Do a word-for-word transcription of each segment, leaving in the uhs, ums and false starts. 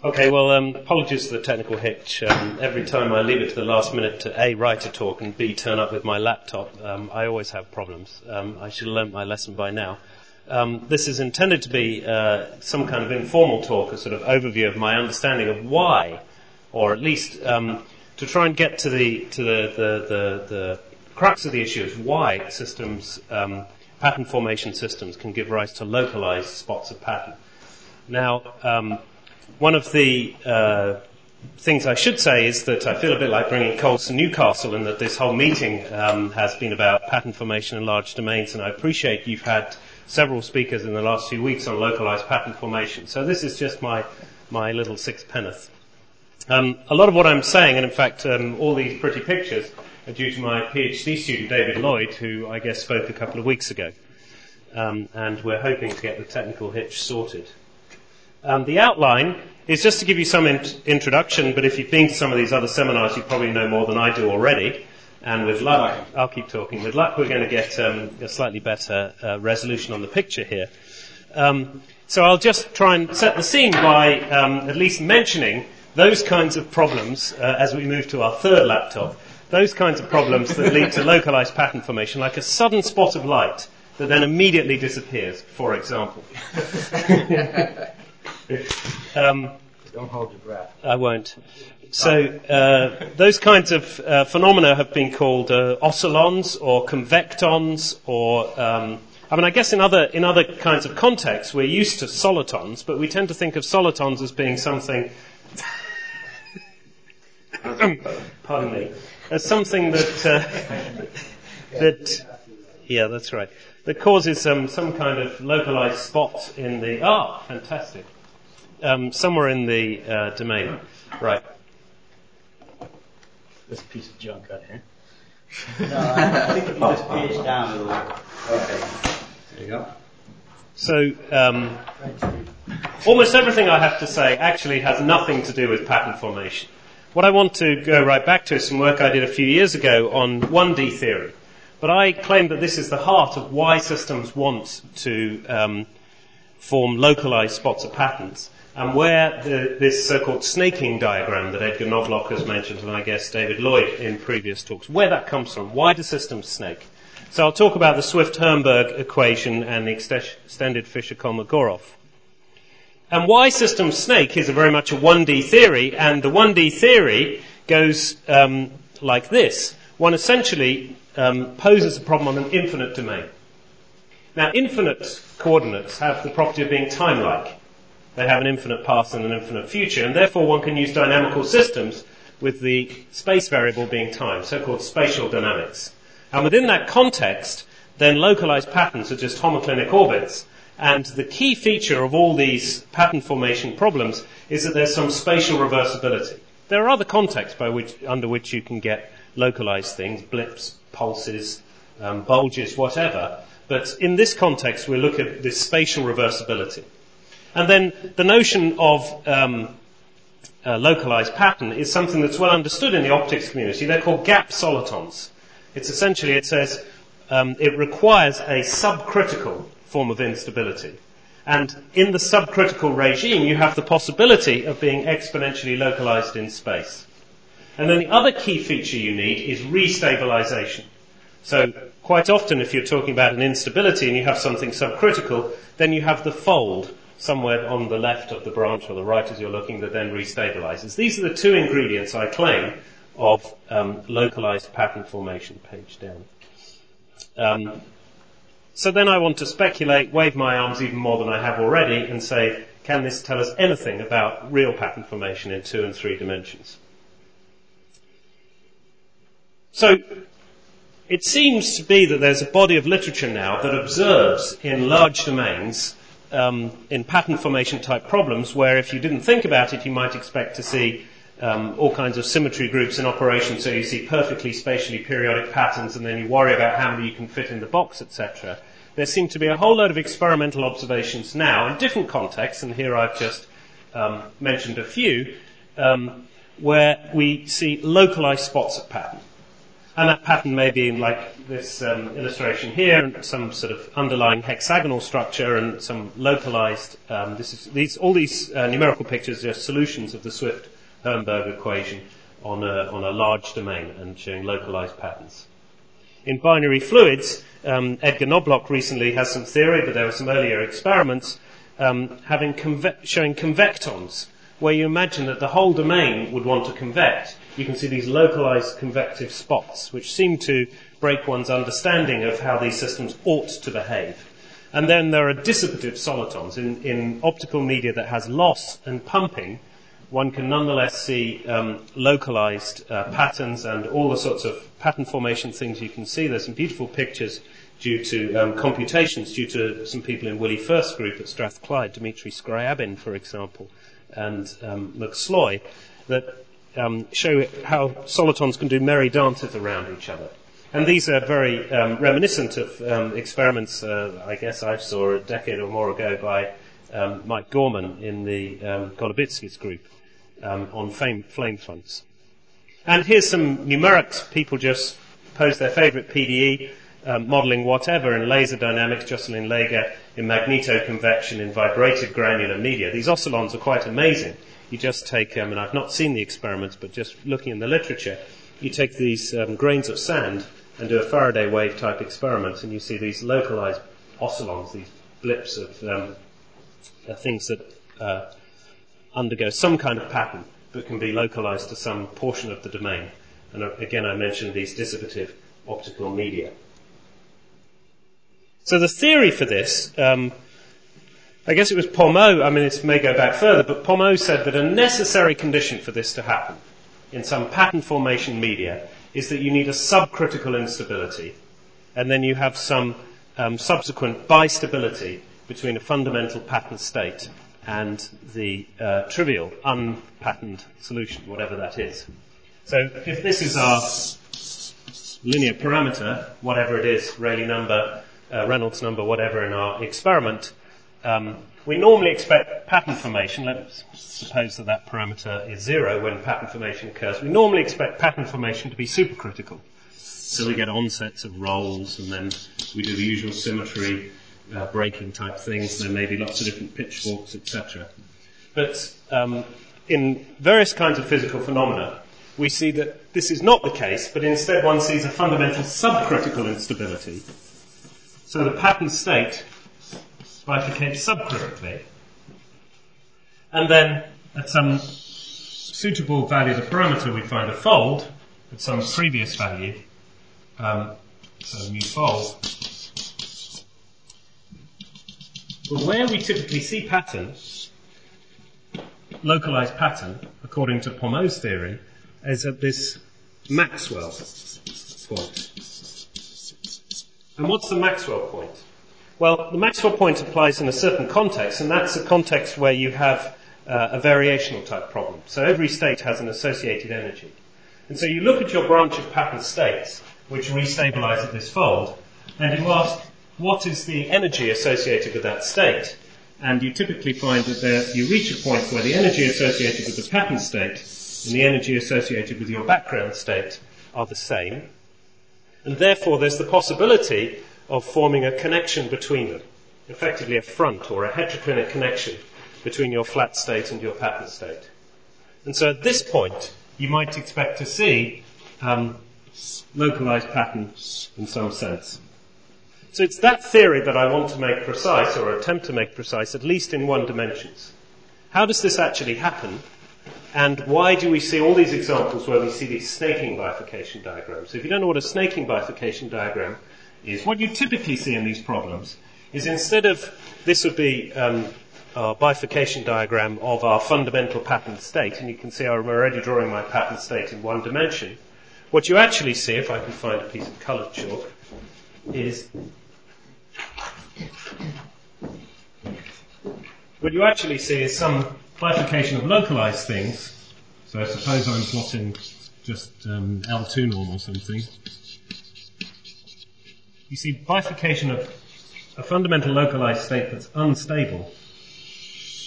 Okay, well, um, apologies for the technical hitch. Um, every time I leave it to the last minute to A, write a talk, and B, turn up with my laptop, um, I always have problems. Um, I should have learnt my lesson by now. Um, this is intended to be uh, some kind of informal talk, a sort of overview of my understanding of why, or at least um, to try and get to the to the, the, the, the crux of the issue is why systems, um, pattern formation systems, can give rise to localized spots of pattern. Now, um, one of the uh, things I should say is that I feel a bit like bringing coals to Newcastle, in that this whole meeting um, has been about pattern formation in large domains, and I appreciate you've had several speakers in the last few weeks on localized pattern formation. So this is just my, my little sixpenneth. Um, a lot of what I'm saying, and in fact um, all these pretty pictures, are due to my PhD student David Lloyd, who I guess spoke a couple of weeks ago. Um, and we're hoping to get the technical hitch sorted. Um, the outline is just to give you some int- introduction, but if you've been to some of these other seminars, you probably know more than I do already. And with luck, I'll keep talking. With luck, we're going to get um, a slightly better uh, resolution on the picture here. Um, so I'll just try and set the scene by um, at least mentioning those kinds of problems uh, as we move to our third laptop. Those kinds of problems that lead to localized pattern formation, like a sudden spot of light that then immediately disappears, for example. Um, Don't hold your breath. I won't. So uh, those kinds of uh, phenomena have been called uh, oscillons or convectons, or um, I mean, I guess in other in other kinds of contexts we're used to solitons, but we tend to think of solitons as being something. Pardon me, as something that uh, that yeah, that's right. That causes um, some kind of localized spot in the ah, fantastic. Um, somewhere in the uh, domain. Right. This piece of junk out here. No, I think if you just page down, it'll... Okay. There you go. So, um, almost everything I have to say actually has nothing to do with pattern formation. What I want to go right back to is some work I did a few years ago on one D theory. But I claim that this is the heart of why systems want to um, form localized spots of patterns. And where the, this so-called snaking diagram that Edgar Knobloch has mentioned, and I guess David Lloyd in previous talks, where that comes from. Why do systems snake? So I'll talk about the Swift-Herrenberg equation and the extended Fisher-Kolmogorov. And why systems snake is a very much a one D theory, and the one D theory goes um, like this. One essentially um, poses a problem on an infinite domain. Now, infinite coordinates have the property of being time-like. They have an infinite past and an infinite future, and therefore one can use dynamical systems with the space variable being time, so-called spatial dynamics. And within that context, then localized patterns are just homoclinic orbits, and the key feature of all these pattern formation problems is that there's some spatial reversibility. There are other contexts by which, under which you can get localized things, blips, pulses, um, bulges, whatever, but in this context we look at this spatial reversibility. And then the notion of um, a localized pattern is something that's well understood in the optics community. They're called gap solitons. It's essentially, it says, um, it requires a subcritical form of instability. And in the subcritical regime, you have the possibility of being exponentially localized in space. And then the other key feature you need is restabilization. So quite often, if you're talking about an instability and you have something subcritical, then you have the fold somewhere on the left of the branch or the right as you're looking that then restabilizes. These are the two ingredients, I claim, of um, localized pattern formation. Page down. Um, so then I want to speculate, wave my arms even more than I have already, and say, can this tell us anything about real pattern formation in two and three dimensions? So it seems to be that there's a body of literature now that observes in large domains Um, in pattern formation type problems where if you didn't think about it, you might expect to see um, all kinds of symmetry groups in operation, so you see perfectly spatially periodic patterns and then you worry about how many you can fit in the box, et cetera. There seem to be a whole load of experimental observations now in different contexts, and here I've just um, mentioned a few, um, where we see localized spots of pattern. And that pattern may be in like this um, illustration here, some sort of underlying hexagonal structure and some localized, um, this is, these, all these uh, numerical pictures are solutions of the Swift-Herrenberg equation on a, on a large domain and showing localized patterns. In binary fluids, um, Edgar Knobloch recently has some theory, but there were some earlier experiments um, having conve- showing convectons, where you imagine that the whole domain would want to convect. You can see these localized convective spots, which seem to break one's understanding of how these systems ought to behave. And then there are dissipative solitons. In, in optical media that has loss and pumping, one can nonetheless see um, localized uh, patterns and all the sorts of pattern formation things you can see. There's some beautiful pictures due to um, computations, due to some people in Willie Firth's group at Strathclyde, Dmitry Skryabin, for example, and um, McSloy, that um, show how solitons can do merry dances around each other. And these are very um, reminiscent of um, experiments, uh, I guess I saw a decade or more ago by um, Mike Gorman in the um, Golubitsky's group um, on flame, flame fronts. And here's some numerics. People just pose their favorite P D E, um, modeling whatever in laser dynamics, Jocelyn Lager, in magnetoconvection, in vibrated granular media. These oscillons are quite amazing. You just take, um, and I've not seen the experiments, but just looking in the literature, you take these um, grains of sand and do a Faraday wave type experiment, and you see these localized oscillons, these blips of um, uh, things that uh, undergo some kind of pattern but can be localized to some portion of the domain. And uh, again, I mentioned these dissipative optical media. So the theory for this, um, I guess it was Pommeau, I mean, it may go back further, but Pommeau said that a necessary condition for this to happen in some pattern formation media is that you need a subcritical instability, and then you have some um, subsequent bistability between a fundamental pattern state and the uh, trivial unpatterned solution, whatever that is. So if this is our linear parameter, whatever it is, Rayleigh number, uh, Reynolds number, whatever in our experiment, um, we normally expect pattern formation. Let's suppose that that parameter is zero when pattern formation occurs. We normally expect pattern formation to be supercritical. So we get onsets of rolls, and then we do the usual symmetry, uh, breaking type things. There may be lots of different pitchforks, et cetera. But um, in various kinds of physical phenomena, we see that this is not the case, but instead one sees a fundamental subcritical instability. So the pattern state bifurcates subcritically. And then at some suitable value of the parameter, we find a fold at some previous value. Um, so mu fold. But where we typically see pattern, localized pattern, according to Pommeau's theory, is at this Maxwell point. And what's the Maxwell point? Well, the Maxwell point applies in a certain context, and that's a context where you have uh, a variational type problem. So every state has an associated energy. And so you look at your branch of pattern states, which restabilize at this fold, and you ask, what is the energy associated with that state? And you typically find that there, you reach a point where the energy associated with the pattern state and the energy associated with your background state are the same. And therefore there's the possibility of forming a connection between them, effectively a front or a heteroclinic connection between your flat state and your pattern state. And so at this point, you might expect to see um, localized patterns in some sense. So it's that theory that I want to make precise, or attempt to make precise, at least in one dimensions. How does this actually happen? And why do we see all these examples where we see these snaking bifurcation diagrams? So if you don't know what a snaking bifurcation diagram is, what you typically see in these problems is instead of, this would be um, our bifurcation diagram of our fundamental pattern state, and you can see I'm already drawing my pattern state in one dimension. What you actually see, if I can find a piece of coloured chalk, is what you actually see is some bifurcation of localized things. So suppose I'm plotting just um, L two norm or something. You see bifurcation of a fundamental localized state that's unstable,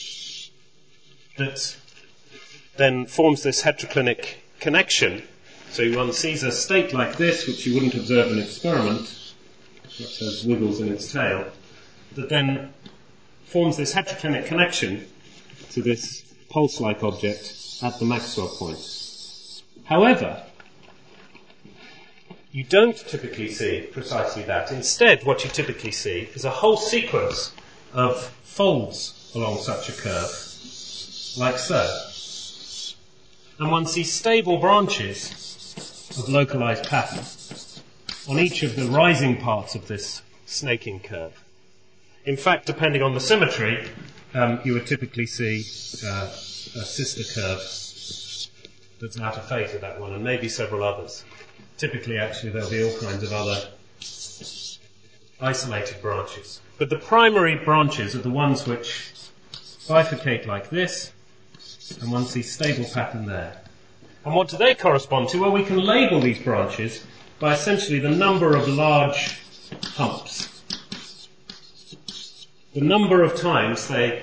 that then forms this heteroclinic connection. So one sees a state like this, which you wouldn't observe in an experiment, which has wiggles in its tail, that then forms this heteroclinic connection to this pulse-like object at the Maxwell point. However, you don't typically see precisely that. Instead, what you typically see is a whole sequence of folds along such a curve, like so. And one sees stable branches of localized pattern on each of the rising parts of this snaking curve. In fact, depending on the symmetry, um, you would typically see uh, a sister curve that's out of phase with that one, and maybe several others. Typically, actually, there'll be all kinds of other isolated branches. But the primary branches are the ones which bifurcate like this, and one sees stable pattern there. And what do they correspond to? Well, we can label these branches by essentially the number of large humps. The number of times they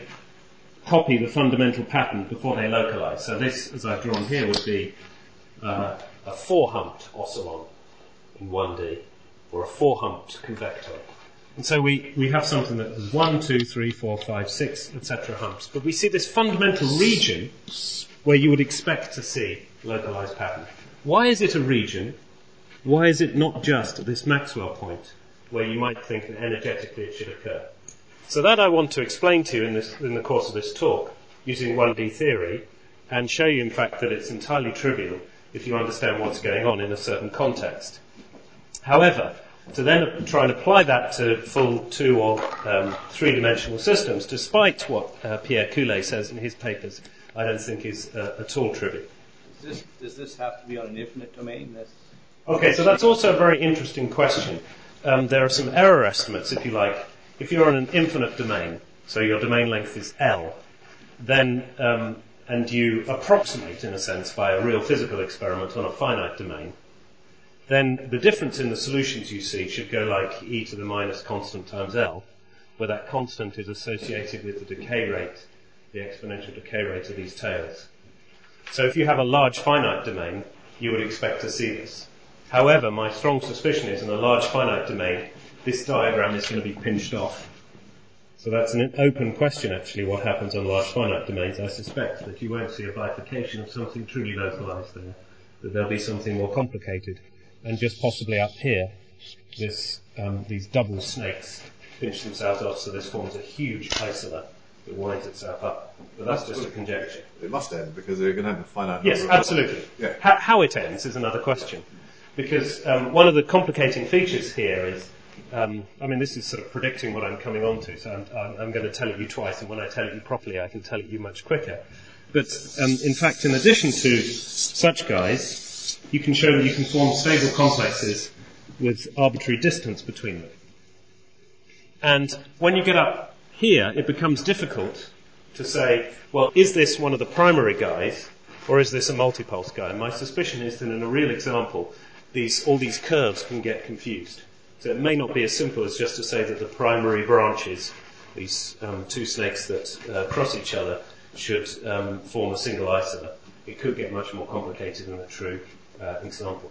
copy the fundamental pattern before they localize. So this, as I've drawn here, would be uh, a four-humped oscillon in one D, or a four-humped convector. And so we, we have something that has one, two, three, four, five, six, et cetera humps. But we see this fundamental region where you would expect to see localized pattern. Why is it a region? Why is it not just this Maxwell point where you might think that energetically it should occur? So that I want to explain to you in, this, in the course of this talk using one D theory, and show you in fact that it's entirely trivial if you understand what's going on in a certain context. However, to then try and apply that to full two or um, three-dimensional systems, despite what uh, Pierre Coulet says in his papers, I don't think is uh, at all trivial. Does this, does this have to be on an infinite domain? That's Okay, so that's also a very interesting question. Um, there are some error estimates, if you like. If you're on an infinite domain, so your domain length is L, then um, and you approximate, in a sense, by a real physical experiment on a finite domain, then the difference in the solutions you see should go like e to the minus constant times L, where that constant is associated with the decay rate, the exponential decay rate of these tails. So if you have a large finite domain, you would expect to see this. However, my strong suspicion is in a large finite domain, this diagram is going to be pinched off. So that's an open question, actually, what happens on large finite domains. I suspect that you won't see a bifurcation of something truly localized there, that there'll be something more complicated. And just possibly up here, this, um, these double snakes pinch themselves off, so this forms a huge isola that winds itself up. But that's just a conjecture. It must end, because they're going to have a finite Yes, number of- absolutely. Yeah. How, how it ends is another question. Because um, one of the complicating features here is, um, I mean, this is sort of predicting what I'm coming on to, so I'm, I'm, I'm going to tell it you twice, and when I tell it you properly, I can tell it you much quicker. But um, in fact, in addition to such guys, you can show that you can form stable complexes with arbitrary distance between them. And when you get up here, it becomes difficult to say, well, is this one of the primary guys, or is this a multipulse guy? And my suspicion is that in a real example, these, all these curves can get confused. So it may not be as simple as just to say that the primary branches, these um, two snakes that uh, cross each other, should um, form a single isola. It could get much more complicated than a true uh, example.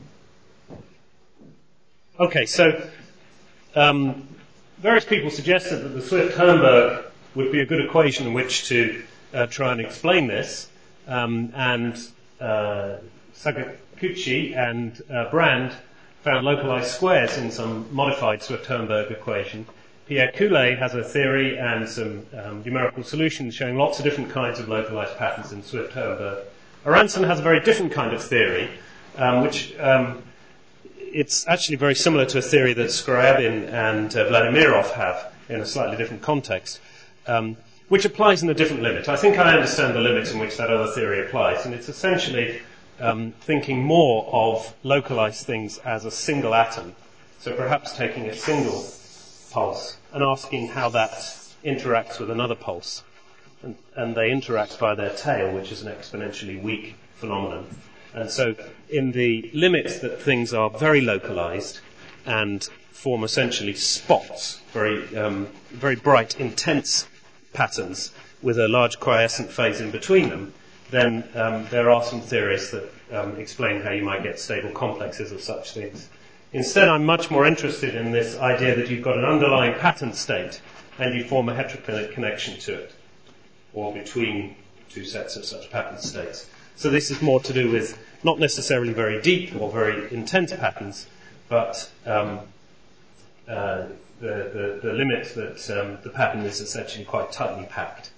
Okay, so um, various people suggested that the Swift-Herrenberg would be a good equation in which to uh, try and explain this, um, and uh, Sakaguchi and uh, Brand found localized squares in some modified Swift-Herrenberg equation. Pierre Coulet has a theory and some um, numerical solutions showing lots of different kinds of localized patterns in Swift-Herrenberg. Aronson has a very different kind of theory, um, which um, it's actually very similar to a theory that Skryabin and uh, Vladimirov have in a slightly different context, um, which applies in a different limit. I think I understand the limit in which that other theory applies, and it's essentially um, thinking more of localized things as a single atom. So perhaps taking a single pulse and asking how that interacts with another pulse. And, and they interact by their tail, which is an exponentially weak phenomenon. And so in the limits that things are very localized and form essentially spots, very, um, very bright, intense patterns with a large quiescent phase in between them, then um, there are some theories that um, explain how you might get stable complexes of such things. Instead, I'm much more interested in this idea that you've got an underlying pattern state and you form a heteroclinic connection to it, or between two sets of such pattern states. So this is more to do with not necessarily very deep or very intense patterns, but um, uh, the, the, the limit that um, the pattern is essentially quite tightly packed.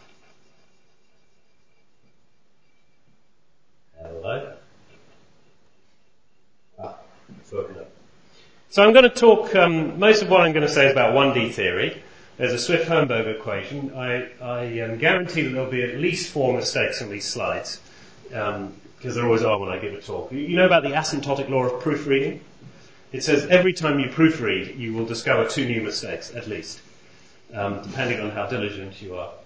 Hello? Ah, it's working up. So I'm going to talk, um, most of what I'm going to say is about one D theory. There's a Swift-Herrenberg equation. I, I um, guarantee that there'll be at least four mistakes in these slides, um, because there always are when I give a talk. You know about the asymptotic law of proofreading? It says every time you proofread, you will discover two new mistakes, at least, um, depending on how diligent you are.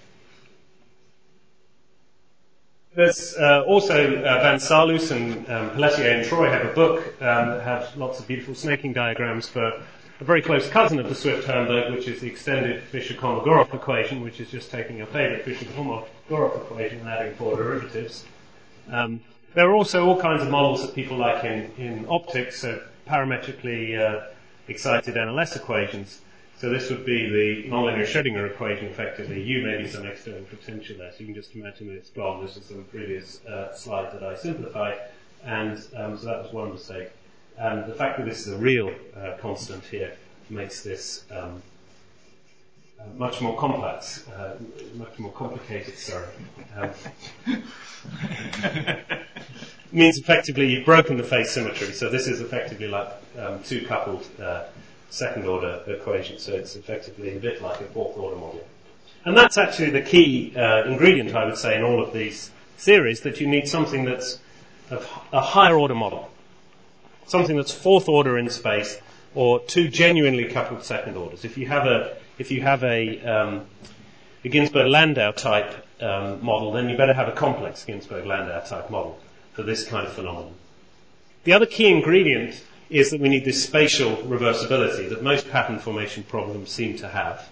There's uh, also uh, Van Saarloos and um, Pelletier and Troy have a book um, that have lots of beautiful snaking diagrams for a very close cousin of the Swift-Herrenberg, which is the extended Fischer-Kolmogorov equation, which is just taking a favorite Fischer-Kolmogorov equation and adding four derivatives. Um, there are also all kinds of models that people like in, in optics, so parametrically uh, excited N L S equations. So this would be the nonlinear Schrödinger equation, effectively. U may be some external potential there, so you can just imagine that it's gone. This is some previous uh, slide that I simplified, and um, so that was one mistake. And the fact that this is a real uh, constant here makes this um, uh, much more complex, uh, much more complicated, sorry. Um, means effectively you've broken the phase symmetry, so this is effectively like um, two coupled uh, second order equation, so it's effectively a bit like a fourth order model. And that's actually the key uh, ingredient, I would say, in all of these theories, that you need something that's of a higher order model. Something that's fourth order in space, or two genuinely coupled second orders. If you have a, if you have a, um, a Ginzburg-Landau type um, model, then you better have a complex Ginzburg-Landau type model for this kind of phenomenon. The other key ingredient is that we need this spatial reversibility that most pattern formation problems seem to have.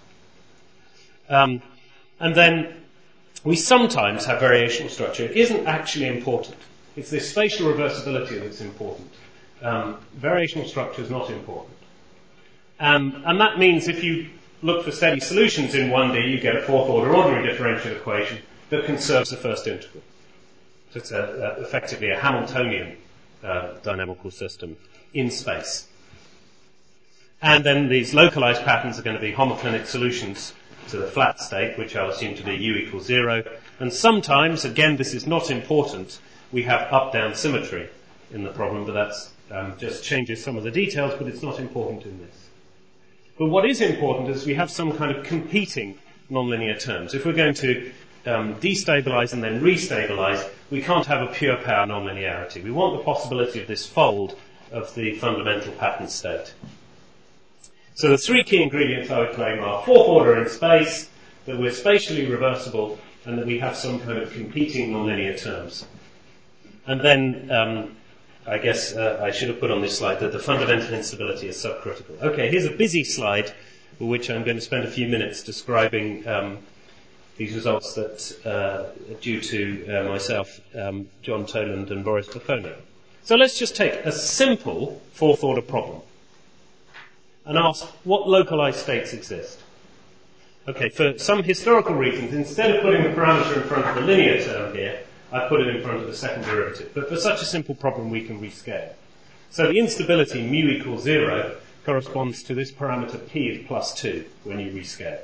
Um, and then we sometimes have variational structure. It isn't actually important. It's this spatial reversibility that's important. Um, variational structure is not important. Um, and that means if you look for steady solutions in one D, you get a fourth order ordinary differential equation that conserves the first integral. So it's a, a, effectively a Hamiltonian uh, dynamical system in space. And then these localized patterns are going to be homoclinic solutions to the flat state, which I'll assume to be u equals zero. And sometimes, again, this is not important, we have up-down symmetry in the problem, but that's Um, just changes some of the details, but it's not important in this. But what is important is we have some kind of competing nonlinear terms. If we're going to um, destabilize and then restabilize, we can't have a pure power nonlinearity. We want the possibility of this fold of the fundamental pattern state. So the three key ingredients I would claim are fourth order in space, that we're spatially reversible, and that we have some kind of competing nonlinear terms. And then um, I guess uh, I should have put on this slide that the fundamental instability is subcritical. Okay, here's a busy slide for which I'm going to spend a few minutes describing um, these results that uh, are due to uh, myself, um, John Toland and Boris Pafonov. So let's just take a simple fourth order problem and ask what localized states exist. Okay, for some historical reasons, instead of putting the parameter in front of the linear term here, I put it in front of the second derivative. But for such a simple problem, we can rescale. So the instability mu equals zero corresponds to this parameter p is plus two when you rescale.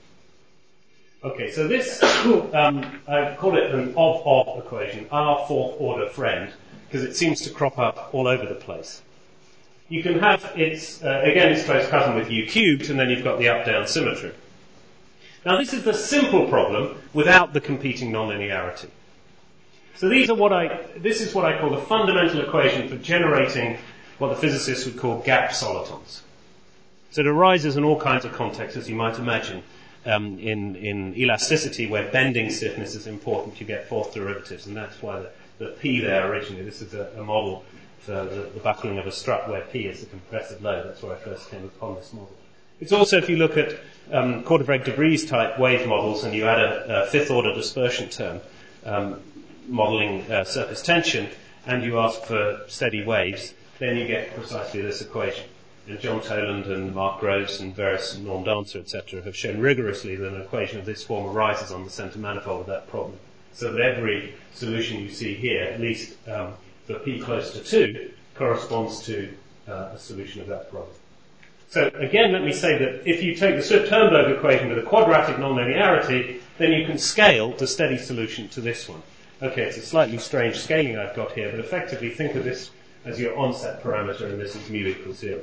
Okay, so this, um, I call it an of-of equation, our fourth order friend, because it seems to crop up all over the place. You can have its, uh, again, its close cousin with u cubed, and then you've got the up-down symmetry. Now this is the simple problem without the competing nonlinearity. So these are what I, this is what I call the fundamental equation for generating what the physicists would call gap solitons. So it arises in all kinds of contexts, as you might imagine. Um, in, in elasticity, where bending stiffness is important, you get fourth derivatives, and that's why the, the P there originally, this is a, a model for the, the buckling of a strut where P is the compressive load. That's where I first came upon this model. It's also, if you look at um, Korteweg-de Vries type wave models and you add a, a fifth order dispersion term, um, modeling uh, surface tension, and you ask for steady waves, then you get precisely this equation. And John Toland and Mark Groves and various Norm Dancer, et cetera, have shown rigorously that an equation of this form arises on the center manifold of that problem. So that every solution you see here, at least um, for p close to two, corresponds to uh, a solution of that problem. So again, let me say that if you take the Swift-Turnberg equation with a quadratic nonlinearity, then you can scale the steady solution to this one. Okay, it's a slightly strange scaling I've got here, but effectively think of this as your onset parameter, and this is mu equals zero.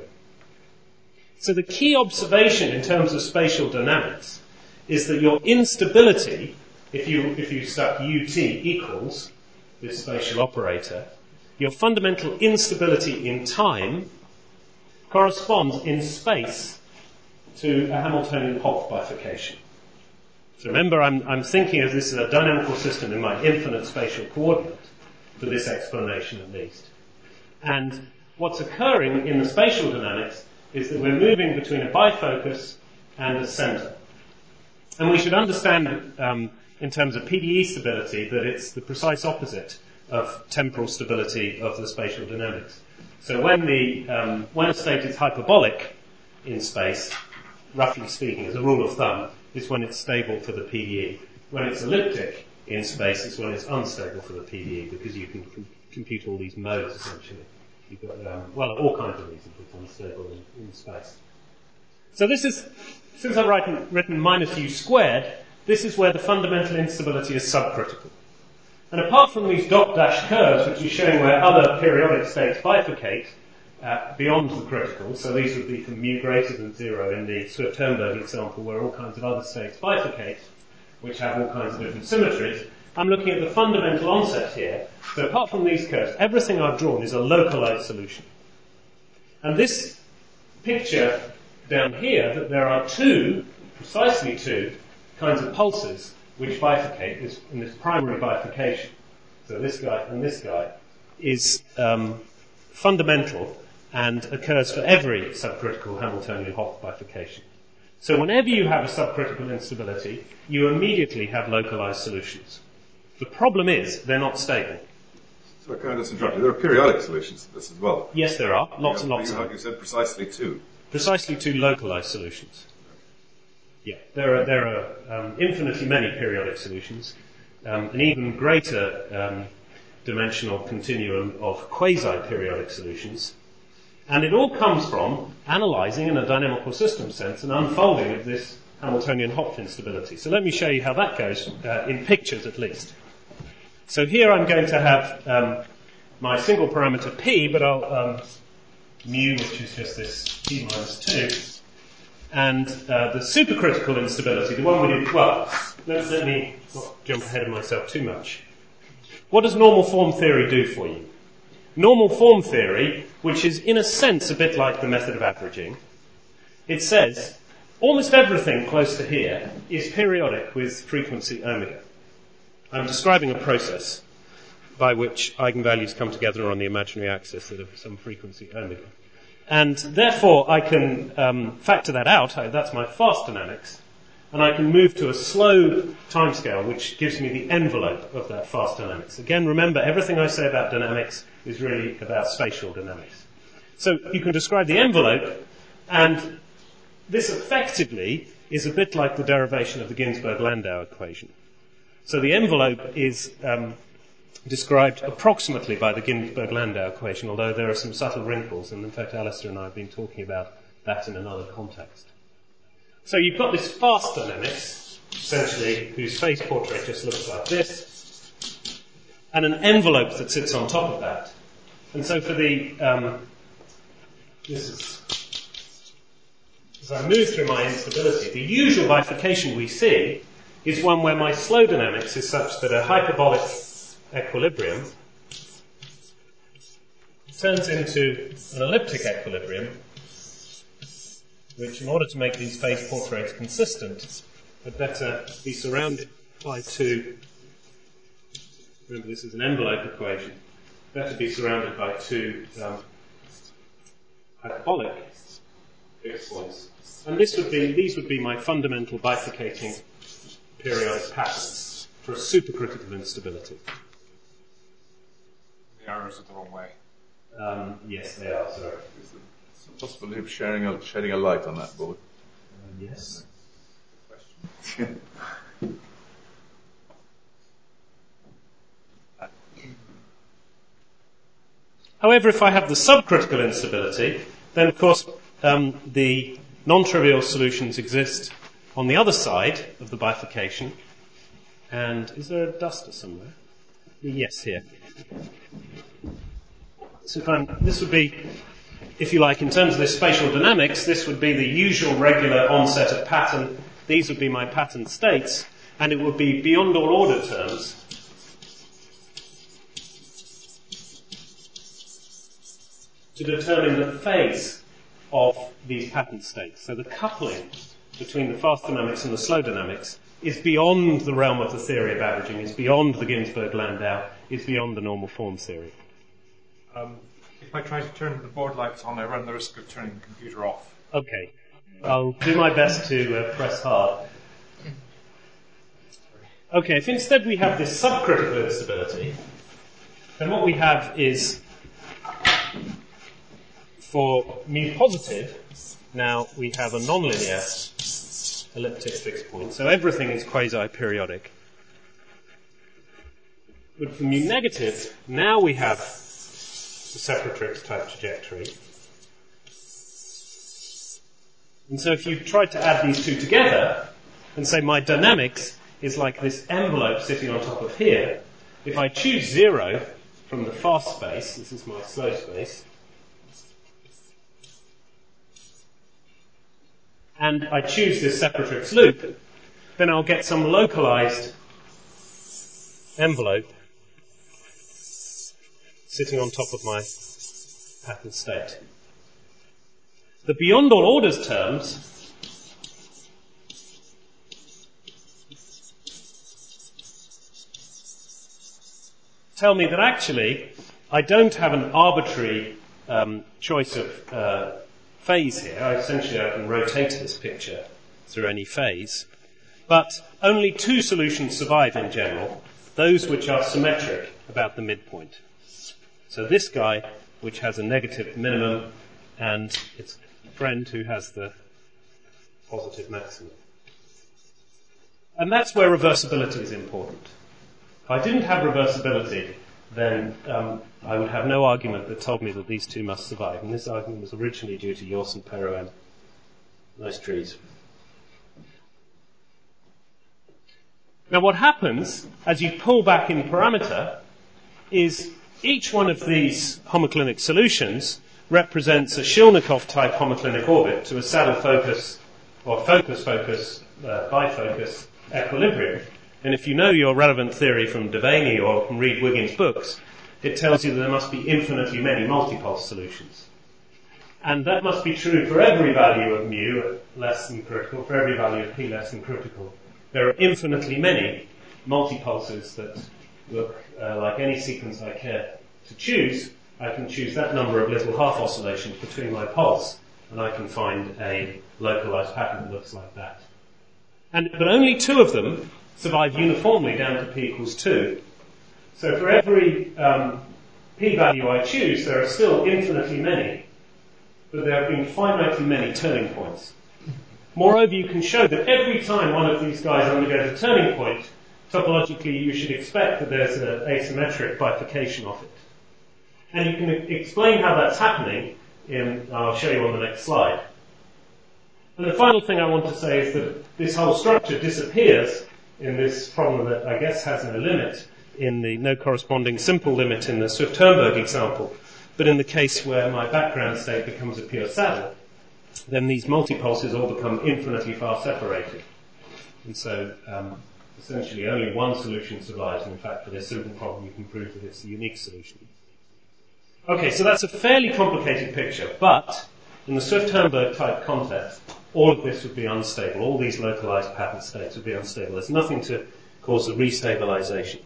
So the key observation in terms of spatial dynamics is that your instability, if you, if you stuck ut equals this spatial operator, your fundamental instability in time corresponds in space to a Hamiltonian-Hopf bifurcation. So remember, I'm, I'm thinking of this as a dynamical system in my infinite spatial coordinate, for this explanation at least. And what's occurring in the spatial dynamics is that we're moving between a bifocus and a center. And we should understand, um, in terms of P D E stability, that it's the precise opposite of temporal stability of the spatial dynamics. So when, the, um, when a state is hyperbolic in space, roughly speaking, as a rule of thumb, is when it's stable for the P D E. When it's elliptic in space, is when it's unstable for the P D E, because you can com- compute all these modes, essentially. You've got, um, well, all kinds of reasons it's unstable in, in space. So this is, since I've written, written minus u squared, this is where the fundamental instability is subcritical. And apart from these dot dash curves, which is showing where other periodic states bifurcate uh, beyond the critical, so these would be from mu greater than zero in the Swift-Turnberg example, where all kinds of other states bifurcate, which have all kinds of different symmetries, I'm looking at the fundamental onset here. So apart from these curves, everything I've drawn is a localized solution. And this picture down here, that there are two, precisely two, kinds of pulses which bifurcate this, in this primary bifurcation. So this guy and this guy is um, fundamental and occurs for every subcritical Hamiltonian-Hopf bifurcation. So whenever you have a subcritical instability, you immediately have localized solutions. The problem is they're not stable. So can I just interrupt you? There are periodic solutions to this as well. Yes, there are. Lots you and lots you, of like them. you said, precisely two. Precisely two localized solutions. Yeah, there are, there are um, infinitely many periodic solutions, um, an even greater um, dimensional continuum of quasi-periodic solutions. And it all comes from analyzing, in a dynamical system sense, an unfolding of this Hamiltonian-Hopf instability. So let me show you how that goes, uh, in pictures at least. So here I'm going to have um, my single parameter p, but I'll um, mu, which is just this p minus two, and uh, the supercritical instability, the one we did, well, let, let me not jump ahead of myself too much. What does normal form theory do for you? Normal form theory, which is in a sense a bit like the method of averaging, it says almost everything close to here is periodic with frequency omega. I'm describing a process by which eigenvalues come together on the imaginary axis at some frequency omega. And therefore I can um, factor that out, that's my fast dynamics, and I can move to a slow timescale which gives me the envelope of that fast dynamics. Again, remember, everything I say about dynamics is really about spatial dynamics. So you can describe the envelope, and this effectively is a bit like the derivation of the Ginzburg-Landau equation. So the envelope is um, described approximately by the Ginzburg-Landau equation, although there are some subtle wrinkles, and in fact Alistair and I have been talking about that in another context. So you've got this fast dynamics, essentially, whose phase portrait just looks like this, and an envelope that sits on top of that. And so for the, um, this is, as I move through my instability, the usual bifurcation we see is one where my slow dynamics is such that a hyperbolic equilibrium turns into an elliptic equilibrium, which in order to make these phase portraits consistent, had better be surrounded by two, remember this is an envelope equation, better be surrounded by two um, hyperbolic fixed points. And this would be, these would be my fundamental bifurcating periodic patterns. for a supercritical instability. The arrows are the wrong way. Um, yes, they are, sorry. Is there some possibility of sharing a, shedding a light on that, board? Uh, yes. However, if I have the subcritical instability, then of course um, the non-trivial solutions exist on the other side of the bifurcation. And is there a duster somewhere? Yes, here. So if I'm, this would be, if you like, in terms of this spatial dynamics, this would be the usual regular onset of pattern. These would be my pattern states, and it would be beyond all order terms to determine the phase of these pattern states. So the coupling between the fast dynamics and the slow dynamics is beyond the realm of the theory of averaging, is beyond the Ginzburg-Landau, is beyond the normal form theory. Um, if I try to turn the board lights on, I run the risk of turning the computer off. Okay. I'll do my best to uh, press hard. Okay, if instead we have this subcritical instability, then what we have is, for mu positive, now we have a nonlinear elliptic fixed point, so everything is quasi-periodic. But for mu negative, now we have the separatrix type trajectory. And so if you tried to add these two together and say my dynamics is like this envelope sitting on top of here, if I choose zero from the fast space, this is my slow space, and I choose this separatrix loop, then I'll get some localized envelope sitting on top of my pattern state. The beyond all orders terms tell me that actually I don't have an arbitrary um, choice of uh, phase here. I essentially I can rotate this picture through any phase. But only two solutions survive in general, those which are symmetric about the midpoint. So this guy, which has a negative minimum, and its friend who has the positive maximum. And that's where reversibility is important. If I didn't have reversibility, then um, I would have no argument that told me that these two must survive. And this argument was originally due to Jors and Perrotin. Nice trees. Now what happens as you pull back in parameter is each one of these homoclinic solutions represents a Shilnikov-type homoclinic orbit to a saddle focus or focus-focus, uh, bifocus equilibrium. And if you know your relevant theory from Devaney or from Reed Wiggins' books, it tells you that there must be infinitely many multipulse solutions. And that must be true for every value of mu less than critical, for every value of p less than critical. There are infinitely many multipulses that look uh, like any sequence I care to choose. I can choose that number of little half oscillations between my pulse, and I can find a localized pattern that looks like that. And, but only two of them survive uniformly down to p equals two. So for every um, p value I choose, there are still infinitely many, but there have been finitely many turning points. Moreover, you can show that every time one of these guys undergoes a turning point, topologically you should expect that there's an asymmetric bifurcation of it. And you can explain how that's happening in, I'll show you on the next slide. And the final thing I want to say is that this whole structure disappears in this problem that I guess has no limit in the no corresponding simple limit in the Swift-Herrenberg example. But in the case where my background state becomes a pure saddle, then these multipulses all become infinitely far separated. And so um, essentially only one solution survives, and in fact for this simple problem you can prove that it's a unique solution. Okay, so that's a fairly complicated picture, but in the Swift-Herrenberg type context, all of this would be unstable. All these localized pattern states would be unstable. There's nothing to cause a restabilization.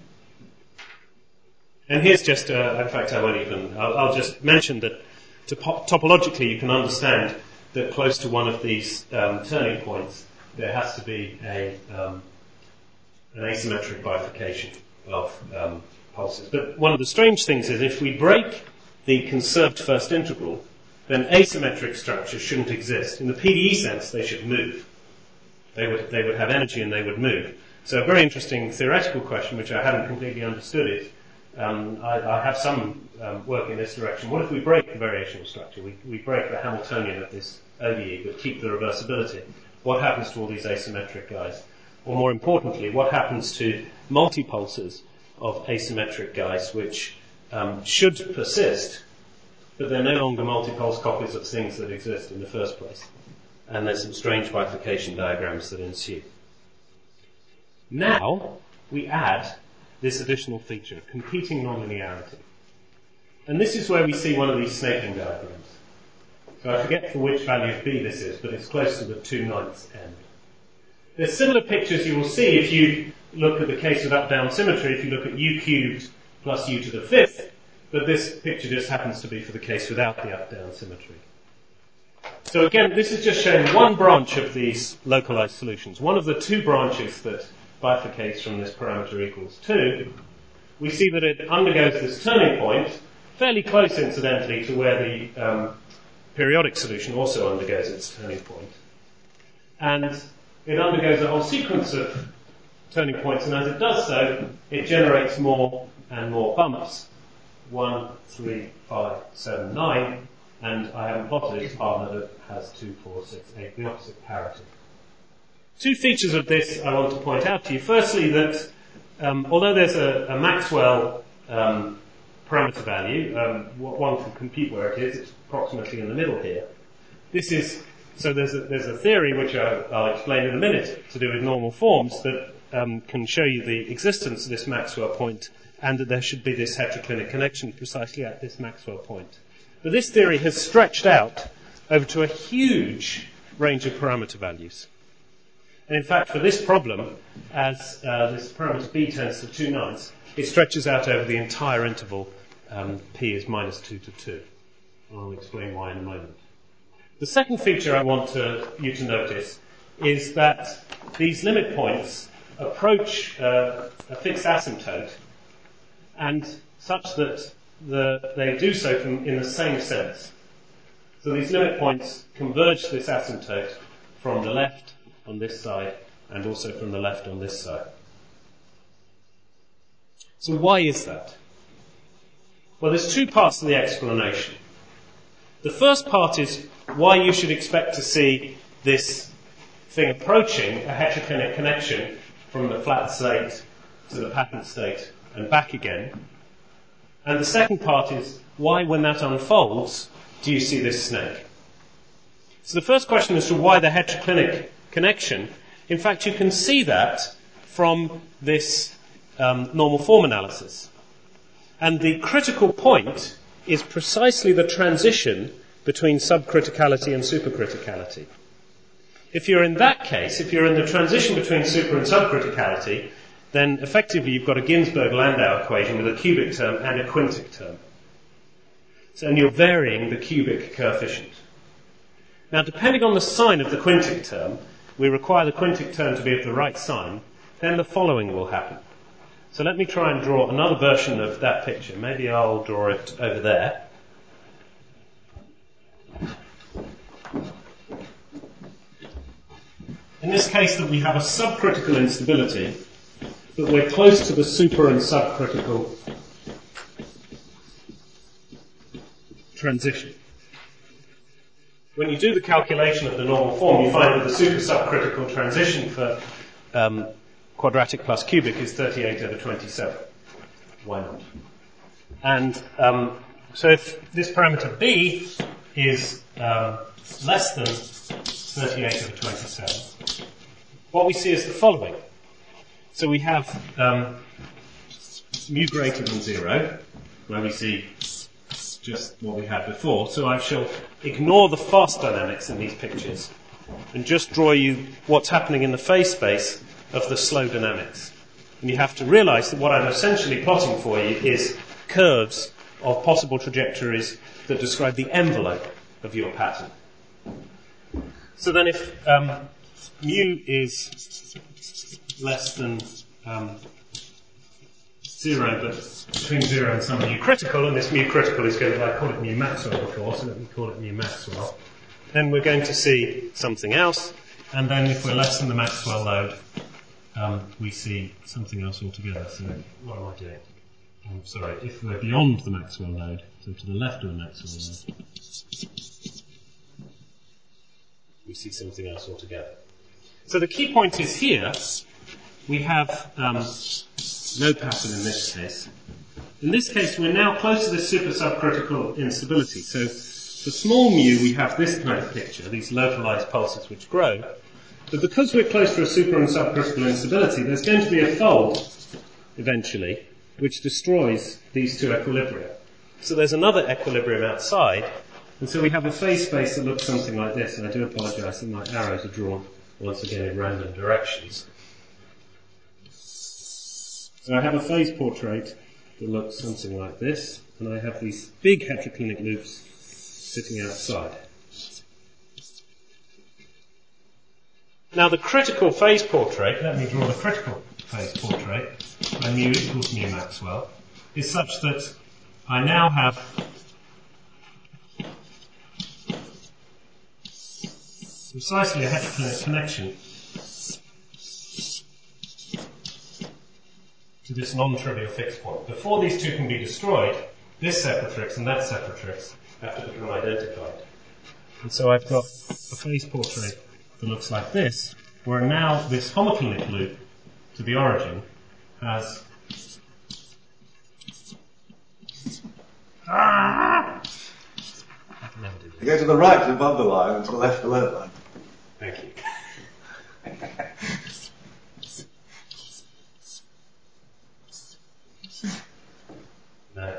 And here's just, uh, in fact, I won't even, I'll, I'll just mention that top- topologically you can understand that close to one of these um, turning points there has to be a, um, an asymmetric bifurcation of um, pulses. But one of the strange things is if we break the conserved first integral, then asymmetric structures shouldn't exist. In the P D E sense, they should move. They would, they would have energy and they would move. So a very interesting theoretical question, which I haven't completely understood it. Um, I, I have some um, work in this direction. What if we break the variational structure? We, we break the Hamiltonian of this O D E, but keep the reversibility. What happens to all these asymmetric guys? Or more importantly, what happens to multipulses of asymmetric guys which um, should persist, but they're no longer multipulse copies of things that exist in the first place? And there's some strange bifurcation diagrams that ensue. Now, we add this additional feature, competing nonlinearity. And this is where we see one of these snaking diagrams. So I forget for which value of b this is, but it's close to the two ninths end. There's similar pictures you will see if you look at the case of up-down symmetry, if you look at u cubed plus u to the fifth, but this picture just happens to be for the case without the up-down symmetry. So again, this is just showing one branch of these localized solutions, one of the two branches that bifurcates from this parameter equals two. We see that it undergoes this turning point, fairly close incidentally to where the um, periodic solution also undergoes its turning point. And it undergoes a whole sequence of turning points, and as it does so, it generates more and more bumps. One, three, five, seven, nine, and I haven't plotted its partner that has two, four, six, eight, the opposite parity. Two features of this I want to point out to you. Firstly, that um, although there's a, a Maxwell um, parameter value, um, one can compute where it is, it's approximately in the middle here. This is, so there's a, there's a theory, which I, I'll explain in a minute, to do with normal forms, that um, can show you the existence of this Maxwell point, and that there should be this heteroclinic connection precisely at this Maxwell point. But this theory has stretched out over to a huge range of parameter values. And in fact, for this problem, as uh, this parameter b tends to two ninths, it stretches out over the entire interval. Um, p is minus two to two. I'll explain why in a moment. The second feature I want to, you to notice is that these limit points approach uh, a fixed asymptote, and such that the, they do so from, in the same sense. So these limit points converge to this asymptote from the left on this side, and also from the left on this side. So why is that? Well, there's two parts to the explanation. The first part is why you should expect to see this thing approaching a heteroclinic connection from the flat state to the pattern state and back again. And the second part is why, when that unfolds, do you see this snake? So the first question is to why the heteroclinic connection. In fact, you can see that from this um, normal form analysis. And the critical point is precisely the transition between subcriticality and supercriticality. If you're in that case, if you're in the transition between super and subcriticality, then effectively you've got a Ginzburg-Landau equation with a cubic term and a quintic term. So, and you're varying the cubic coefficient. Now, depending on the sign of the quintic term, we require the quintic term to be of the right sign, then the following will happen. So let me try and draw another version of that picture. Maybe I'll draw it over there. In this case, that we have a subcritical instability, but we're close to the super and subcritical transition. When you do the calculation of the normal form, you find that the super-subcritical transition for um, quadratic plus cubic is thirty-eight over twenty-seven. Why not? And um, so if this parameter b is um, less than thirty-eight over twenty-seven, what we see is the following. So we have um, mu greater than zero, where we see just what we had before. So I shall ignore the fast dynamics in these pictures and just draw you what's happening in the phase space of the slow dynamics. And you have to realize that what I'm essentially plotting for you is curves of possible trajectories that describe the envelope of your pattern. So then if um, mu is less than um, zero, but between zero and some mu critical, and this mu critical is going to, I call it mu Maxwell before, so let me call it mu Maxwell. Then we're going to see something else, and then if we're less than the Maxwell load, um, we see something else altogether. So what am I doing? I'm sorry, if we're beyond the Maxwell load, so to the left of the Maxwell load, we see something else altogether. So the key point is here, we have um, no pattern in this case. In this case, we're now close to this super subcritical instability. So for small mu, we have this kind of picture, these localized pulses which grow. But because we're close to a super and subcritical instability, there's going to be a fold, eventually, which destroys these two equilibria. So there's another equilibrium outside, and so we have a phase space that looks something like this, and I do apologize that my arrows are drawn once again in random directions. So I have a phase portrait that looks something like this, and I have these big heteroclinic loops sitting outside. Now the critical phase portrait, let me draw the critical phase portrait, when mu equals mu Maxwell, is such that I now have precisely a heteroclinic connection to this non-trivial fixed point. Before these two can be destroyed, this separatrix and that separatrix have to become identified. And so I've got a phase portrait that looks like this, where now this homoclinic loop to the origin has ah! I can never do this. You go to the right above the line and to the left below the line. Thank you. No.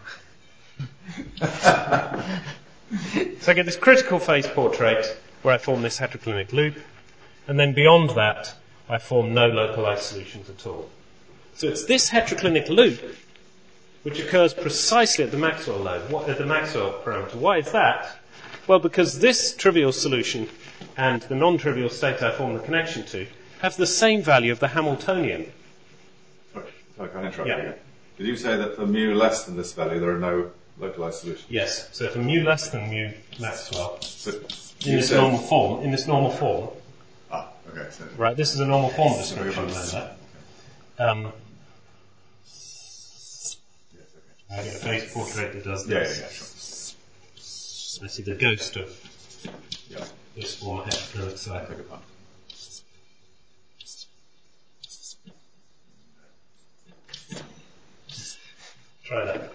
So I get this critical phase portrait where I form this heteroclinic loop, and then beyond that I form no localized solutions at all. So it's this heteroclinic loop which occurs precisely at the Maxwell load, at the Maxwell parameter. Why is that? Well, because this trivial solution and the non-trivial state I form the connection to have the same value of the Hamiltonian. Sorry, sorry, can I interrupt Yeah. you again? Did you say that for mu less than this value there are no localized solutions? Yes. So for mu less than mu Maxwell, So in you this said- normal form, in this normal form, Ah, okay. So right? This is a normal form description. Remember? Um, yes, okay. I get a phase portrait that does Yeah, yeah, this. yeah, sure. I see the ghost of Yeah, this form of heteroclinic I cycle. beg your pardon. Try that.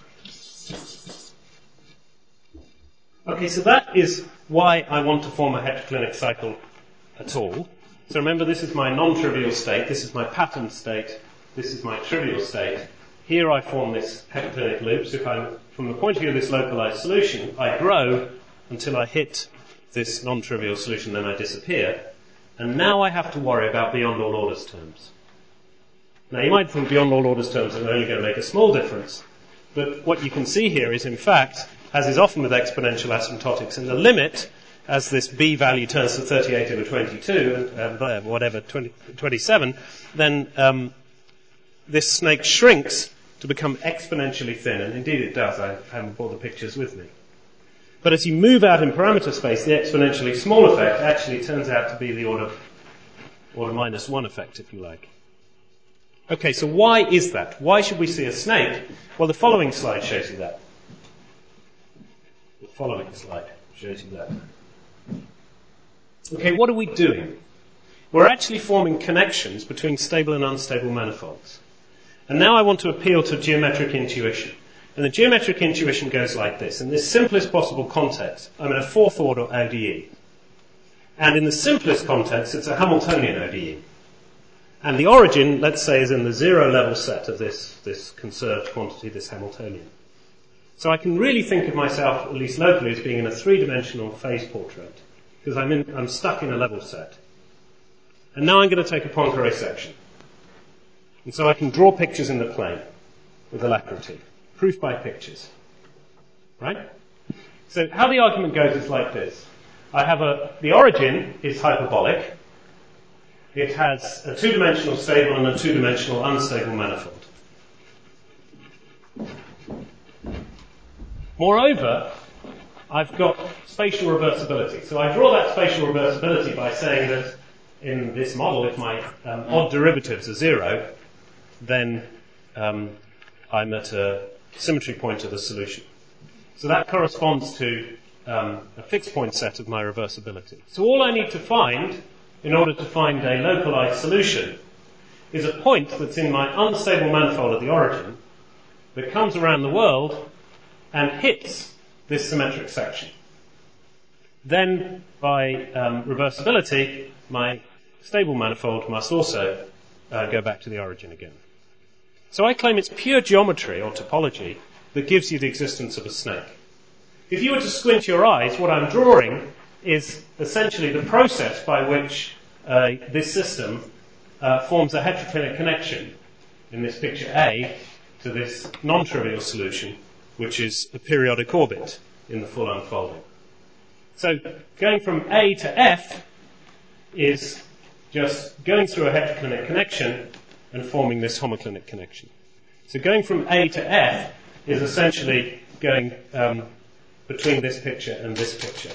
Okay, so that is why I want to form a heteroclinic cycle at all. So remember, this is my non-trivial state, this is my pattern state, this is my trivial state. Here I form this heteroclinic loop, so if I'm, from the point of view of this localized solution, I grow until I hit this non-trivial solution, then I disappear. And now I have to worry about beyond all orders terms. Now you might think beyond all orders terms are only going to make a small difference, but what you can see here is in fact, as is often with exponential asymptotics, in the limit, as this b value turns to thirty-eight over twenty-two, and uh, whatever, twenty, twenty-seven, then um, this snake shrinks to become exponentially thin, and indeed it does. I haven't brought the pictures with me. But as you move out in parameter space, the exponentially small effect actually turns out to be the order, order minus one effect, if you like. Okay, so why is that? Why should we see a snake? Well, the following slide shows you that. The following slide shows you that. Okay, what are we doing? We're actually forming connections between stable and unstable manifolds. And now I want to appeal to geometric intuition. And the geometric intuition goes like this. In this simplest possible context, I'm in a fourth order O D E. And in the simplest context, it's a Hamiltonian O D E. And the origin, let's say, is in the zero level set of this, this conserved quantity, this Hamiltonian. So I can really think of myself, at least locally, as being in a three-dimensional phase portrait, because I'm, in, I'm stuck in a level set. And now I'm going to take a Poincare section. And so I can draw pictures in the plane with alacrity. Proof by pictures. Right? So how the argument goes is like this. I have a, the origin is hyperbolic, it has a two-dimensional stable and a two-dimensional unstable manifold. Moreover, I've got spatial reversibility. So I draw that spatial reversibility by saying that in this model, if my um, odd derivatives are zero, then um, I'm at a symmetry point of the solution. So that corresponds to um, a fixed point set of my reversibility. So all I need to find in order to find a localized solution is a point that's in my unstable manifold at the origin that comes around the world and hits this symmetric section. Then, by um, reversibility, my stable manifold must also uh, go back to the origin again. So I claim it's pure geometry or topology that gives you the existence of a snake. If you were to squint your eyes, what I'm drawing is essentially the process by which uh, this system uh, forms a heteroclinic connection, in this picture A, to this non-trivial solution, which is a periodic orbit in the full unfolding. So going from A to F is just going through a heteroclinic connection and forming this homoclinic connection. So going from A to F is essentially going um, between this picture and this picture.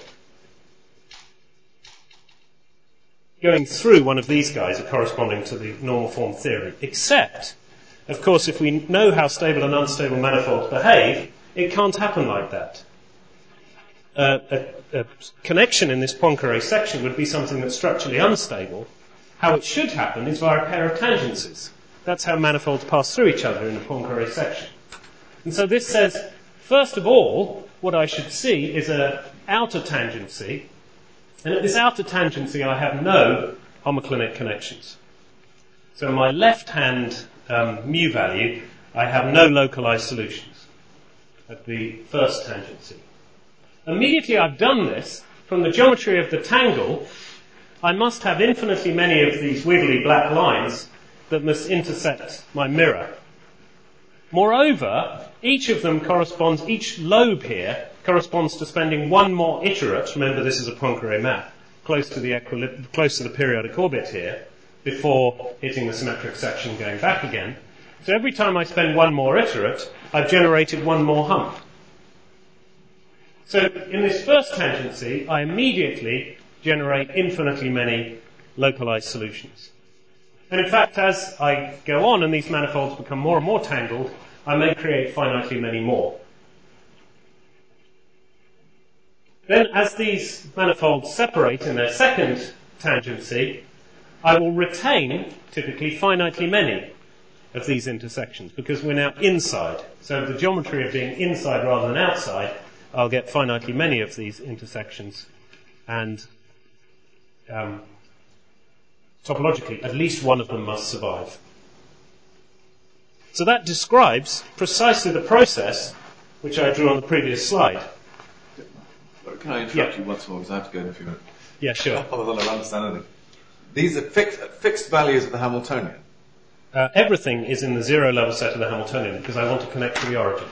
Going through one of these guys are corresponding to the normal form theory, except, of course, if we know how stable and unstable manifolds behave, it can't happen like that. Uh, a, a connection in this Poincare section would be something that's structurally unstable. How it should happen is via a pair of tangencies. That's how manifolds pass through each other in a Poincare section. And so this says, first of all, what I should see is an outer tangency, and at this outer tangency I have no homoclinic connections. So my left-hand um, mu value, I have no localized solutions at the first tangency. Immediately I've done this, from the geometry of the tangle, I must have infinitely many of these wiggly black lines that must intersect my mirror. Moreover, each of them corresponds, each lobe here corresponds to spending one more iterate, remember this is a Poincare map, close to the equilib- close to the periodic orbit here, before hitting the symmetric section going back again. So every time I spend one more iterate, I've generated one more hump. So in this first tangency, I immediately generate infinitely many localized solutions. And in fact, as I go on and these manifolds become more and more tangled, I may create finitely many more. Then as these manifolds separate in their second tangency, I will retain, typically, finitely many of these intersections, because we're now inside. So the geometry of being inside rather than outside, I'll get finitely many of these intersections, and um, topologically, at least one of them must survive. So that describes precisely the process which I drew on the previous slide. Can I interrupt Yeah. you once more, because I have to go in a few minutes. Yeah, sure. Otherwise I don't understand anything. These are fixed, fixed values of the Hamiltonian. Uh, everything is in the zero level set of the Hamiltonian, because I want to connect to the origin.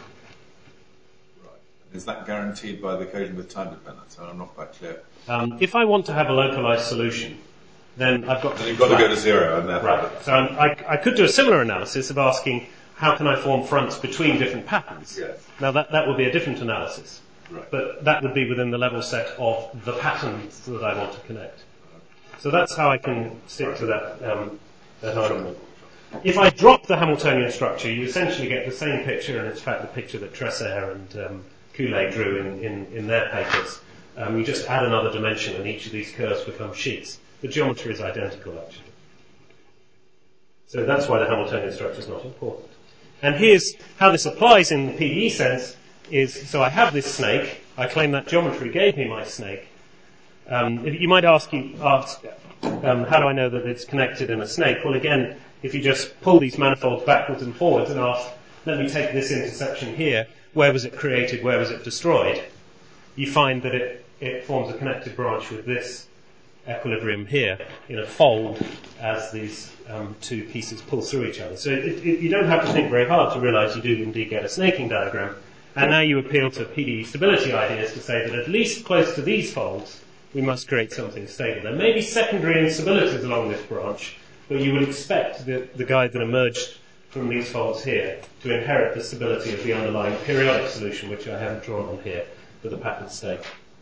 Is that guaranteed by the equation with time dependence? So I'm not quite clear. Um, if I want to have a localized solution, then I've got to... Then you've got to go to zero, and therefore... Right. So um, I, I could do a similar analysis of asking how can I form fronts between different patterns. Yes. Now that, that would be a different analysis. Right. But that would be within the level set of the patterns that I want to connect. So that's how I can stick to that, um, that argument. If I drop the Hamiltonian structure, you essentially get the same picture, and it's in fact the picture that Tresser and um, Coulée drew in, in, in their papers. Um, you just add another dimension and each of these curves become sheets. The geometry is identical, actually. So that's why the Hamiltonian structure is not important. And here's how this applies in the P D E sense is, so I have this snake, I claim that geometry gave me my snake. Um, if, you might ask, you, ask um, how do I know that it's connected in a snake? Well, again, if you just pull these manifolds backwards and forwards and ask, let me take this intersection here, where was it created, where was it destroyed? You find that it, it forms a connected branch with this equilibrium here in a fold as these um, two pieces pull through each other. So it, it, you don't have to think very hard to realize you do indeed get a snaking diagram. And now you appeal to P D E stability ideas to say that at least close to these folds, we must create something stable. There may be secondary instabilities along this branch, but you would expect the, the guide that emerged from these faults here to inherit the stability of the underlying periodic solution, which I haven't drawn on here for the pattern state.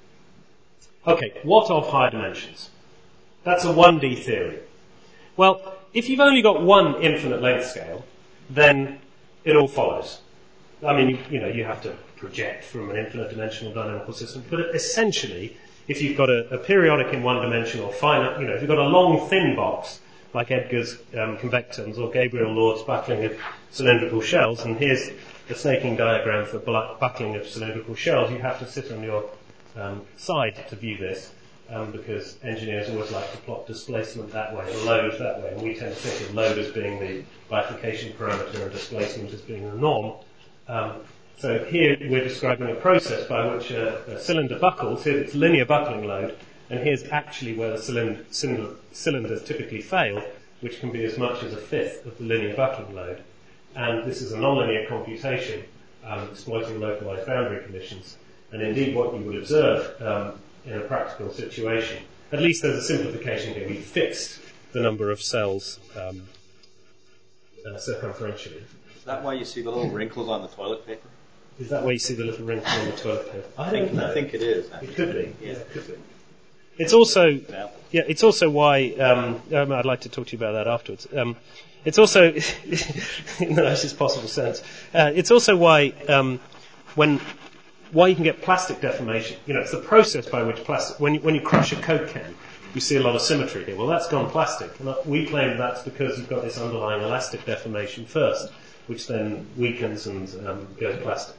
Okay, what of higher dimensions? That's a one D theory. Well, if you've only got one infinite length scale, then it all follows. I mean, you, you know, you have to project from an infinite dimensional dynamical system, but essentially, if you've got a, a periodic in one dimension or finite, you know, if you've got a long thin box, like Edgar's um, convectons or Gabriel Lord's buckling of cylindrical shells, and here's the snaking diagram for buckling of cylindrical shells, you have to sit on your um, side to view this, um, because engineers always like to plot displacement that way, and load that way, and we tend to think of load as being the bifurcation parameter and displacement as being the norm. Um, so here we're describing a process by which a, a cylinder buckles. Here it's linear buckling load, and here's actually where the cylinder, cylinder, cylinders typically fail, which can be as much as a fifth of the linear buckling load. And this is a nonlinear computation, um, exploiting localized boundary conditions. And indeed what you would observe um, in a practical situation, at least there's a simplification here. We fixed the number of cells um, uh, circumferentially. Is that why you see the little wrinkles on the toilet paper? Is that why you see the little wrinkle on the toilet paper? I think, I think it is. Actually. It could be. Yeah. Yeah, it could be. It's also, yeah, it's also why, um, um, I'd like to talk to you about that afterwards. Um, it's also, in the nicest possible sense, uh, it's also why, um, when, why you can get plastic deformation. You know, it's the process by which plastic, when you, when you crush a Coke can, you see a lot of symmetry here. Well, that's gone plastic. And we claim that's because you've got this underlying elastic deformation first, which then weakens and um, goes plastic.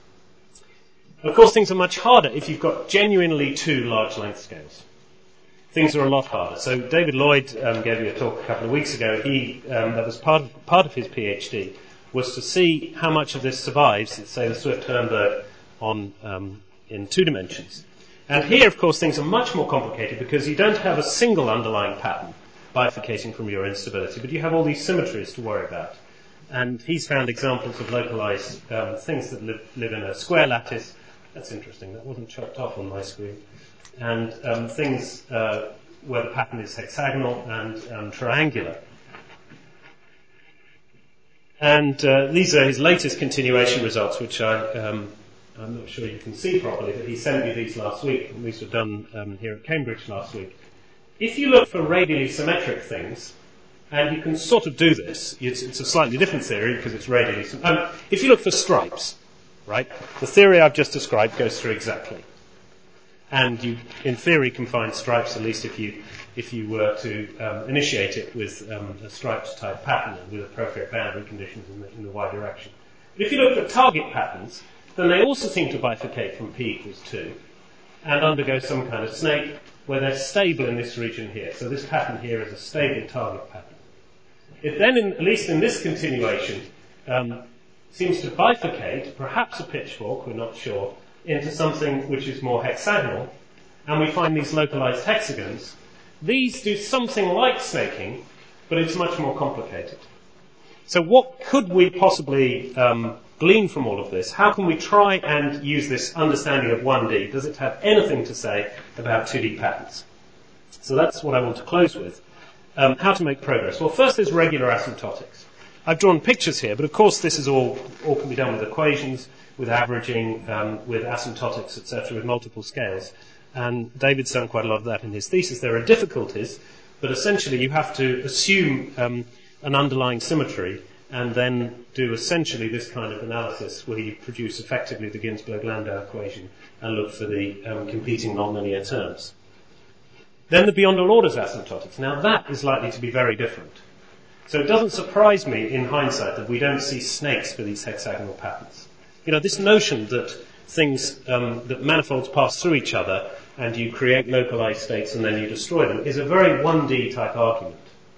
Of course, things are much harder if you've got genuinely two large length scales. Things are a lot harder. So David Lloyd um, gave you a talk a couple of weeks ago. He, um, that was part of, part of his PhD, was to see how much of this survives, let's say the Swift-Herrenberg, on um, in two dimensions. And here, of course, things are much more complicated because you don't have a single underlying pattern bifurcating from your instability, but you have all these symmetries to worry about. And he's found examples of localized um, things that live, live in a square lattice. That's interesting. That wasn't chopped off on my screen. And um, things uh, where the pattern is hexagonal and um, triangular. And uh, these are his latest continuation results, which I, um, I'm not sure you can see properly, but he sent me these last week. And these were done um, here at Cambridge last week. If you look for radially symmetric things, and you can sort of do this, it's, it's a slightly different theory because it's radially symmetric. Um, if you look for stripes, right? The theory I've just described goes through exactly. And you, in theory, can find stripes, at least if you if you were to um, initiate it with um, a stripes type pattern with appropriate boundary conditions in the, in the y direction. But if you look at target patterns, then they also seem to bifurcate from p equals two and undergo some kind of snake where they're stable in this region here. So this pattern here is a stable target pattern. It then, in, at least in this continuation, um, seems to bifurcate, perhaps a pitchfork, we're not sure, into something which is more hexagonal, and we find these localized hexagons. These do something like snaking, but it's much more complicated. So what could we possibly um, glean from all of this? How can we try and use this understanding of one D? Does it have anything to say about two D patterns? So that's what I want to close with. Um, how to make progress? Well, first there's regular asymptotics. I've drawn pictures here, but of course this is all, all can be done with equations, with averaging, um, with asymptotics, et cetera, with multiple scales. And David's done quite a lot of that in his thesis. There are difficulties, but essentially you have to assume um, an underlying symmetry and then do essentially this kind of analysis where you produce effectively the Ginzburg-Landau equation and look for the um, competing nonlinear terms. Then the beyond all orders asymptotics. Now that is likely to be very different. So it doesn't surprise me in hindsight that we don't see snakes for these hexagonal patterns. You know, this notion that things, um, that manifolds pass through each other and you create localized states and then you destroy them is a very one D type argument.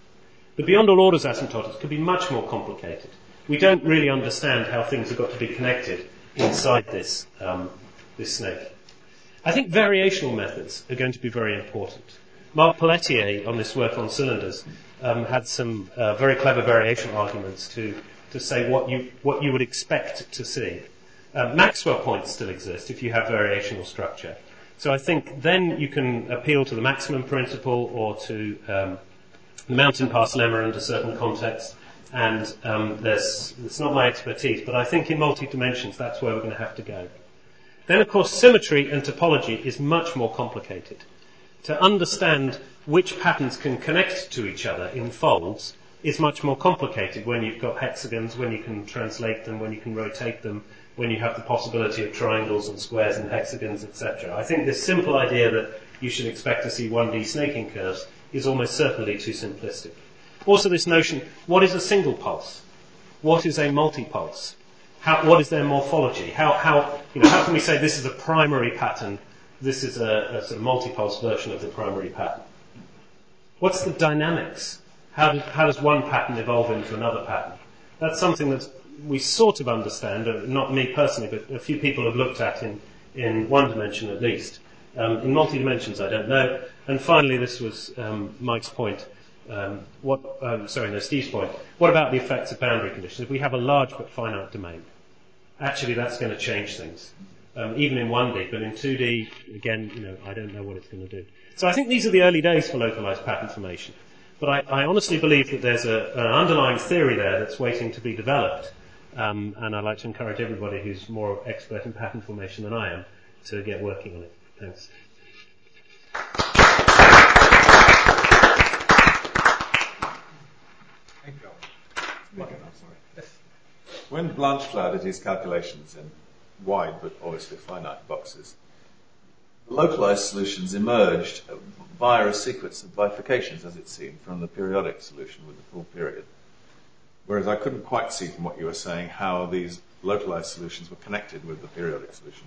The beyond all orders asymptotics could be much more complicated. We don't really understand how things have got to be connected inside this, um, this snake. I think variational methods are going to be very important. Marc Pelletier, on this work on cylinders, um, had some uh, very clever variational arguments to, to say what you, what you would expect to see. Uh, Maxwell points still exist if you have variational structure. So I think then you can appeal to the maximum principle or to um, the mountain pass lemma under certain contexts. And um, there's, it's not my expertise, but I think in multi-dimensions that's where we're going to have to go. Then, of course, symmetry and topology is much more complicated. To understand which patterns can connect to each other in folds is much more complicated when you've got hexagons, when you can translate them, when you can rotate them, when you have the possibility of triangles and squares and hexagons, et cetera. I think this simple idea that you should expect to see one D snaking curves is almost certainly too simplistic. Also this notion, what is a single pulse? What is a multi-pulse? How, what is their morphology? How, how, you know, how can we say this is a primary pattern, this is a, a sort of multi-pulse version of the primary pattern? What's the dynamics? How, did, how does one pattern evolve into another pattern? That's something that we sort of understand, uh, not me personally, but a few people have looked at in, in one dimension at least. Um, in multi-dimensions, I don't know. And finally, this was um, Mike's point. Um, what, um, sorry, no, Steve's point. What about the effects of boundary conditions? If we have a large but finite domain, actually that's going to change things. Um, even in one D, but in two D, again, you know, I don't know what it's going to do. So I think these are the early days for localized pattern formation. But I, I honestly believe that there's a, an underlying theory there that's waiting to be developed. Um, and I'd like to encourage everybody who's more expert in pattern formation than I am to get working on it. Thanks. When Blanchflower did his calculations in wide but obviously finite boxes, the localized solutions emerged via a sequence of bifurcations, as it seemed, from the periodic solution with the full period. Whereas I couldn't quite see from what you were saying how these localized solutions were connected with the periodic solution.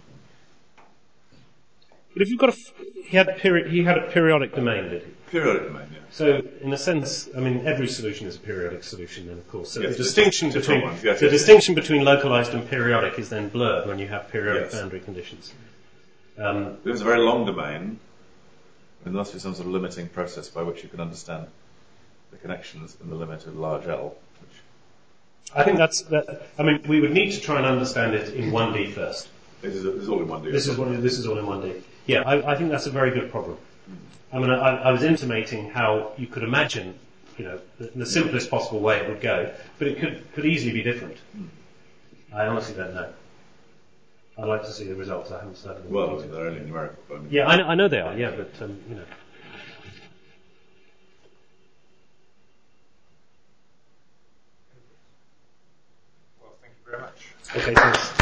But if you've got a, he had a peri- he had a periodic domain, did he? Periodic domain, yeah. So, in a sense, I mean, every solution is a periodic solution, then, of course. So Yes, the distinction between ones, yes, the yes, distinction between localized and periodic is then blurred when you have periodic Yes. boundary conditions. Um, It was a very long domain, and there must be some sort of limiting process by which you can understand the connections in the limit of large L. Which I think that's that. I mean, we would need to try and understand it in one D first. this, is, this is all in one D. This is one. This is all in one D. Yeah, I, I think that's a very good problem. I mean, I, I was intimating how you could imagine, you know, the, the simplest possible way it would go, but it could could easily be different. I honestly don't know. I'd like to see the results. I haven't studied them. Well, they're only numerical. But I mean, Yeah, I know, I know they are. Yeah, but um, you know. Well, thank you very much. Okay, thanks.